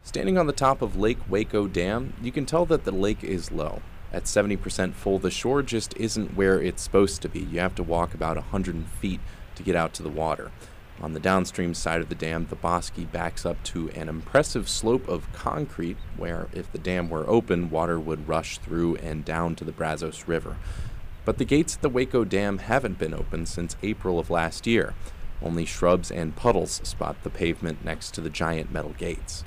Standing on the top of Lake Waco Dam, you can tell that the lake is low. At 70% full, the shore just isn't where it's supposed to be. You have to walk about 100 feet to get out to the water. On the downstream side of the dam, the Bosque backs up to an impressive slope of concrete where, if the dam were open, water would rush through and down to the Brazos River. But the gates at the Waco Dam haven't been open since April of last year. Only shrubs and puddles spot the pavement next to the giant metal gates.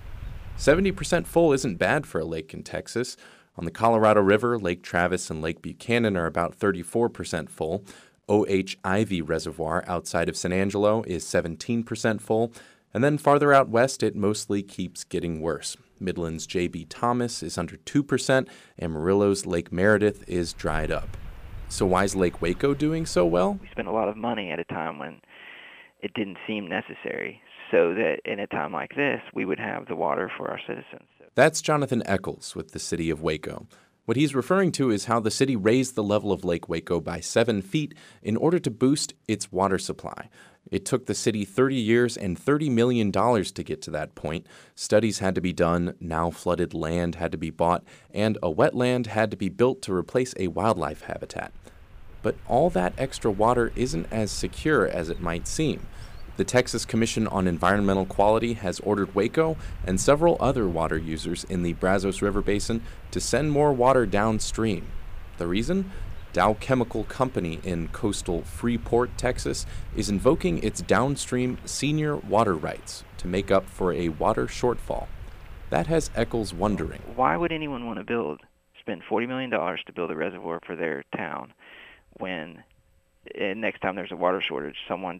70% full isn't bad for a lake in Texas. On the Colorado River, Lake Travis and Lake Buchanan are about 34% full. O.H. Ivy Reservoir outside of San Angelo is 17% full. And then farther out west, it mostly keeps getting worse. Midland's J.B. Thomas is under 2%, and Amarillo's Lake Meredith is dried up. So why is Lake Waco doing so well? We spent a lot of money at a time when it didn't seem necessary, so that in a time like this, we would have the water for our citizens. That's Jonathan Eccles with the city of Waco. What he's referring to is how the city raised the level of Lake Waco by 7 feet in order to boost its water supply. It took the city 30 years and $30 million to get to that point. Studies had to be done, now flooded land had to be bought, and a wetland had to be built to replace a wildlife habitat. But all that extra water isn't as secure as it might seem. The Texas Commission on Environmental Quality has ordered Waco and several other water users in the Brazos River Basin to send more water downstream. The reason? Dow Chemical Company in coastal Freeport, Texas, is invoking its downstream senior water rights to make up for a water shortfall. That has Eccles wondering. Why would anyone want to spend $40 million to build a reservoir for their town when next time there's a water shortage, someone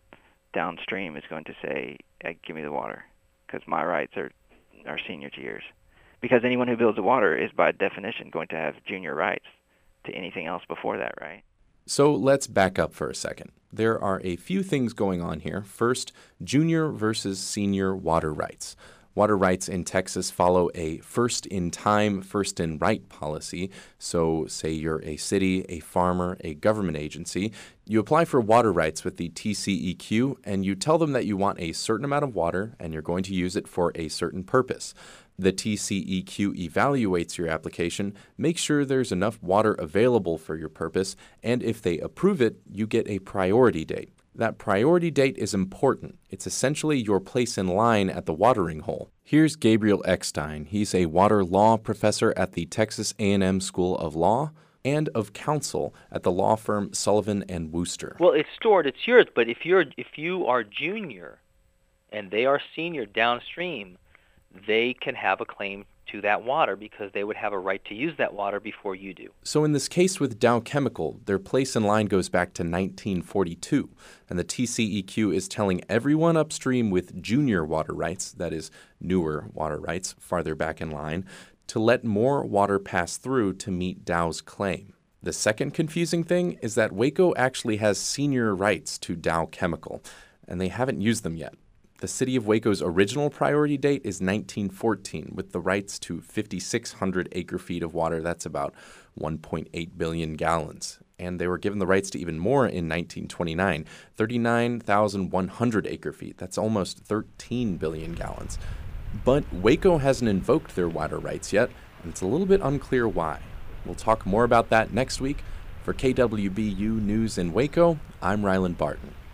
downstream is going to say, give me the water, because my rights are senior to yours. Because anyone who builds the water is by definition going to have junior rights to anything else before that, right? So let's back up for a second. There are a few things going on here. First, junior versus senior water rights. Water rights in Texas follow a first-in-time, first-in-right policy. So say you're a city, a farmer, a government agency. You apply for water rights with the TCEQ, and you tell them that you want a certain amount of water, and you're going to use it for a certain purpose. The TCEQ evaluates your application, makes sure there's enough water available for your purpose, and if they approve it, you get a priority date. That priority date is important. It's essentially your place in line at the watering hole. Here's Gabriel Eckstein. He's a water law professor at the Texas A&M School of Law and of counsel at the law firm Sullivan and Wooster. Well, it's stored, it's yours, but if you are junior and they are senior downstream, they can have a claim to that water because they would have a right to use that water before you do. So in this case with Dow Chemical, their place in line goes back to 1942, and the TCEQ is telling everyone upstream with junior water rights, that is, newer water rights, farther back in line, to let more water pass through to meet Dow's claim. The second confusing thing is that Waco actually has senior rights to Dow Chemical, and they haven't used them yet. The city of Waco's original priority date is 1914, with the rights to 5,600 acre-feet of water. That's about 1.8 billion gallons. And they were given the rights to even more in 1929, 39,100 acre-feet. That's almost 13 billion gallons. But Waco hasn't invoked their water rights yet, and it's a little bit unclear why. We'll talk more about that next week. For KWBU News in Waco, I'm Ryland Barton.